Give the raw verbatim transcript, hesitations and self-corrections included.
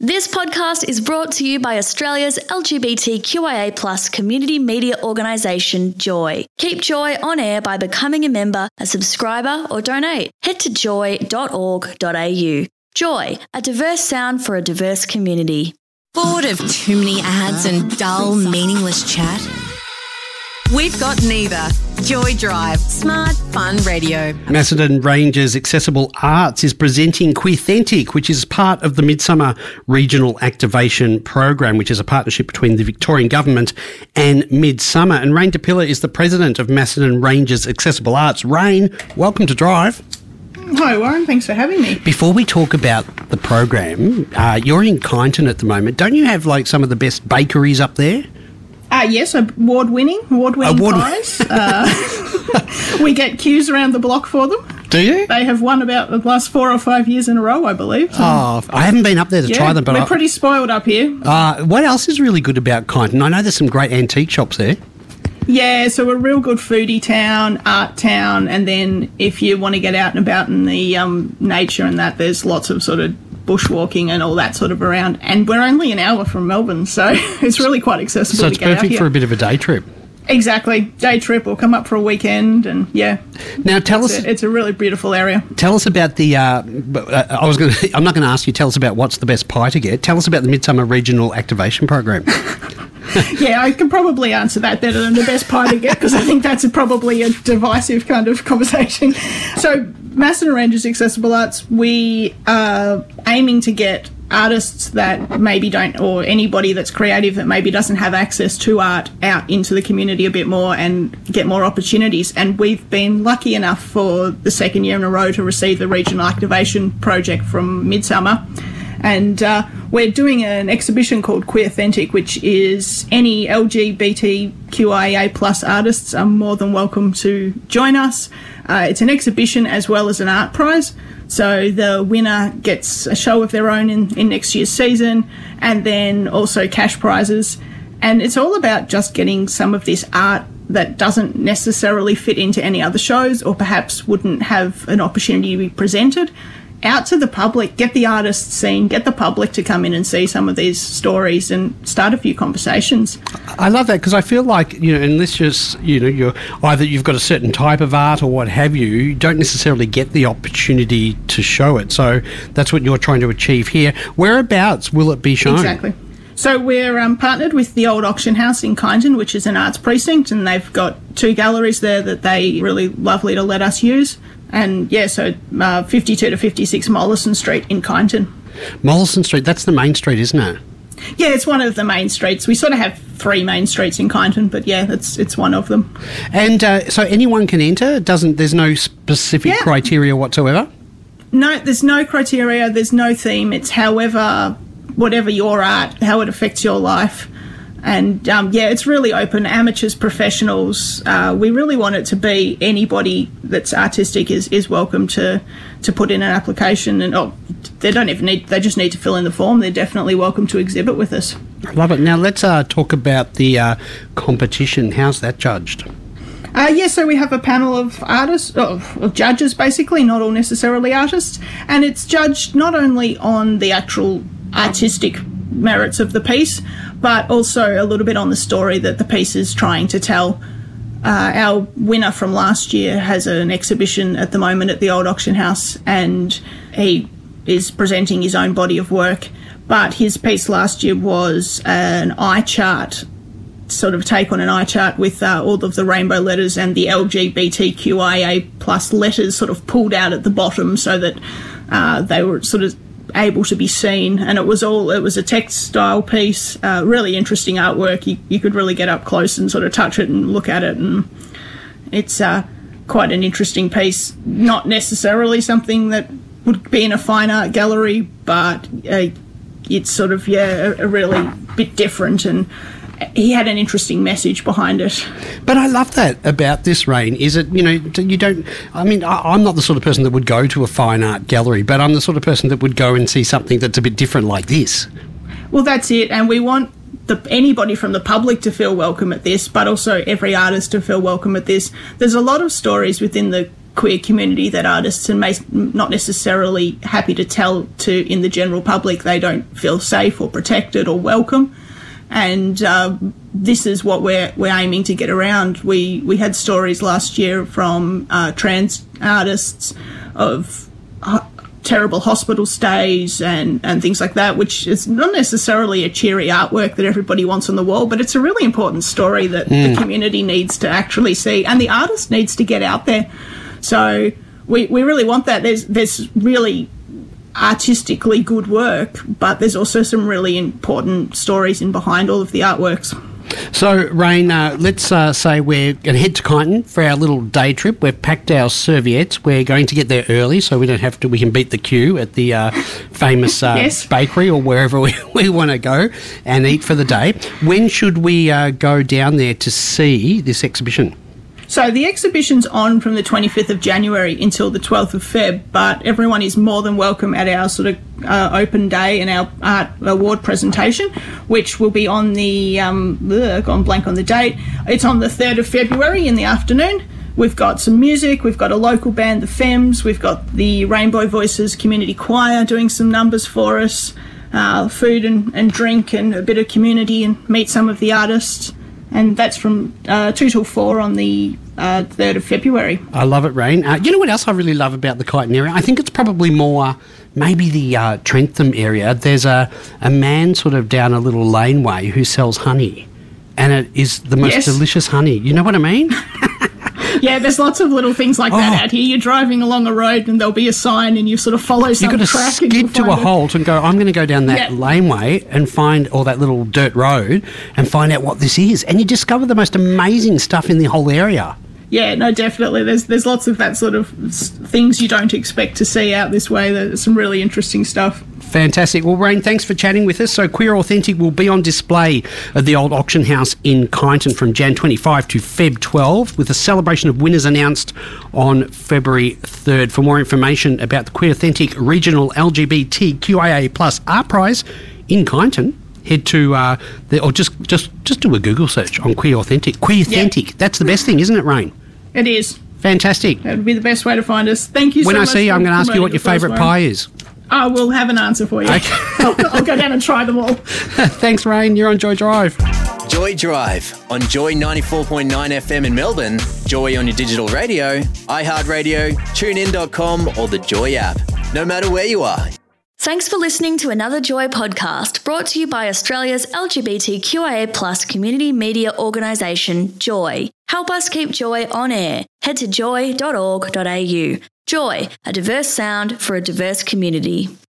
This podcast is brought to you by Australia's L G B T Q I A plus community media organisation, Joy. Keep Joy on air by becoming a member, a subscriber or donate. Head to joy dot org dot a u. Joy, a diverse sound for a diverse community. Bored of too many ads and dull, meaningless chat? We've got neither. Joy Drive, smart, fun radio. Macedon Ranges Accessible Arts is presenting Queerthentic, which is part of the Midsummer Regional Activation Program, which is a partnership between the Victorian Government and Midsummer. And Rain DePilla is the president of Macedon Ranges Accessible Arts. Rain, welcome to Drive. Hi Warren, thanks for having me. Before we talk about the program, uh, you're in Kyneton at the moment. Don't you have like some of the best bakeries up there? Uh, yes, award-winning, award-winning Award- prize. Uh, we get queues around the block for them. Do you? They have won about the last four or five years in a row, I believe. So, Oh, I haven't been up there to yeah, try them, but we're I, pretty spoiled up here. uh, what else is really good about Kyneton? I know there's some great antique shops there. Yeah, so we're a real good foodie town, art town, and then if you want to get out and about in the um, nature and that, there's lots of sort of bushwalking and all that sort of around. And we're only an hour from Melbourne, so it's really quite accessible So to it's get out perfect here. for a bit of a day trip. Exactly. Day trip or come up for a weekend and, yeah. Now tell It's us a, it's a really beautiful area. Tell us about the. Uh, uh, I was going. I'm not going to ask you. Tell us about what's the best pie to get. Tell us about the Midsummer Regional Activation Program. Yeah, I can probably answer that better than the best pie to get because I think that's a, probably a divisive kind of conversation. So, Macedon Ranges Accessible Arts, we are aiming to get artists that maybe don't, or anybody that's creative that maybe doesn't have access to art out into the community a bit more and get more opportunities. And we've been lucky enough for the second year in a row to receive the Regional Activation Project from Midsummer. And uh, we're doing an exhibition called Queerthentic, which is any L G B T Q I A plus artists are more than welcome to join us. Uh, it's an exhibition as well as an art prize. So the winner gets a show of their own in, in next year's season, and then also cash prizes. And it's all about just getting some of this art that doesn't necessarily fit into any other shows or perhaps wouldn't have an opportunity to be presented out to the public, get the artists seen, get the public to come in and see some of these stories and start a few conversations. I love that because I feel like, you know, unless you're, you know, you're either you've got a certain type of art or what have you, you don't necessarily get the opportunity to show it. So that's what you're trying to achieve here. Whereabouts will it be shown? Exactly. So we're um, partnered with the Old Auction House in Kyneton, which is an arts precinct, and they've got two galleries there that they really lovely to let us use. And yeah, so uh, fifty-two to fifty-six Mollison Street in Kyneton. Mollison Street, that's the main street, isn't it? Yeah, it's one of the main streets. We sort of have three main streets in Kyneton, but yeah, it's it's one of them. And uh, so anyone can enter? It doesn't there's no specific Yeah. criteria whatsoever? No, there's no criteria, there's no theme. It's however, whatever your art, how it affects your life. And um, yeah, it's really open, amateurs, professionals. Uh, we really want it to be anybody that's artistic is, is welcome to, to put in an application. And oh, they don't even need, they just need to fill in the form. They're definitely welcome to exhibit with us. I love it. Now let's uh, talk about the uh, competition. How's that judged? Uh, yeah, so we have a panel of artists, of, of judges basically, not all necessarily artists, and it's judged not only on the actual artistic merits of the piece, but also a little bit on the story that the piece is trying to tell. Uh, our winner from last year has an exhibition at the moment at the Old Auction House, and he is presenting his own body of work, but his piece last year was an eye chart, sort of take on an eye chart with uh, all of the rainbow letters and the L G B T Q I A plus letters sort of pulled out at the bottom so that uh, they were sort of able to be seen. And it was all, it was a textile piece, uh, really interesting artwork. You, you could really get up close and sort of touch it and look at it, and it's uh, quite an interesting piece. Not necessarily something that would be in a fine art gallery, but uh, it's sort of, yeah, a, a really bit different, and he had an interesting message behind it. But I love that about this, Rain, is it, you know, you don't, I mean, I, I'm not the sort of person that would go to a fine art gallery, but I'm the sort of person that would go and see something that's a bit different like this. Well, that's it, and we want the, anybody from the public to feel welcome at this, but also every artist to feel welcome at this. There's a lot of stories within the queer community that artists are may, not necessarily happy to tell to in the general public they don't feel safe or protected or welcome. And uh, this is what we're we're aiming to get around. We we had stories last year from uh, trans artists of uh, terrible hospital stays and, and things like that, which is not necessarily a cheery artwork that everybody wants on the wall, but it's a really important story that mm. the community needs to actually see, and the artist needs to get out there. So we we really want that. There's there's really artistically good work, but there's also some really important stories in behind all of the artworks. So, Rain, uh, let's uh, say we're going to head to Kyneton for our little day trip. We've packed our serviettes. We're going to get there early so we don't have to. We can beat the queue at the uh, famous uh, yes. bakery or wherever we, we want to go and eat for the day. When should we uh, go down there to see this exhibition? So the exhibition's on from the twenty-fifth of January until the twelfth of February, but everyone is more than welcome at our sort of uh, open day and our art award presentation, which will be on the, um, ugh, gone blank on the date. It's on the third of February in the afternoon. We've got some music, we've got a local band, the Femmes, we've got the Rainbow Voices Community Choir doing some numbers for us, uh, food and, and drink and a bit of community, and meet some of the artists. And that's from uh, two till four on the uh, third of February. I love it, Rain. Uh, you know what else I really love about the Kyneton area? I think it's probably more maybe the uh, Trentham area. There's a, a man sort of down a little laneway who sells honey, and it is the most yes. delicious honey. You know what I mean? Yeah, there's lots of little things like that oh. out here. You're driving along a road and there'll be a sign and you sort of follow some You've got to track. skid and to a it. halt and go, I'm going to go down that yeah. laneway and find, or that little dirt road, and find out what this is. And you discover the most amazing stuff in the whole area. Yeah, no, definitely. There's there's lots of that sort of things you don't expect to see out this way. There's some really interesting stuff. Fantastic. Well, Rain, thanks for chatting with us. So Queer Authentic will be on display at the old auction house in Kyneton from January twenty-fifth to February twelfth, with a celebration of winners announced on February third. For more information about the Queer Authentic Regional L G B T Q I A plus Art Prize in Kyneton, head to, uh, the, or just, just, just do a Google search on Queer Authentic. Queer Authentic. Yep. That's the best thing, isn't it, Rain? It is. Fantastic. That would be the best way to find us. Thank you so when much. When I see you, I'm going to ask you what your favourite pie is. I will have an answer for you. Okay. I'll, I'll go down and try them all. Thanks, Rain. You're on Joy Drive. Joy Drive on Joy ninety-four point nine F M in Melbourne, Joy on your digital radio, iHeartRadio, tune in dot com or the Joy app. No matter where you are. Thanks for listening to another Joy podcast brought to you by Australia's L G B T Q I A plus community media organisation, Joy. Help us keep Joy on air. Head to joy dot org dot a u. Joy, a diverse sound for a diverse community.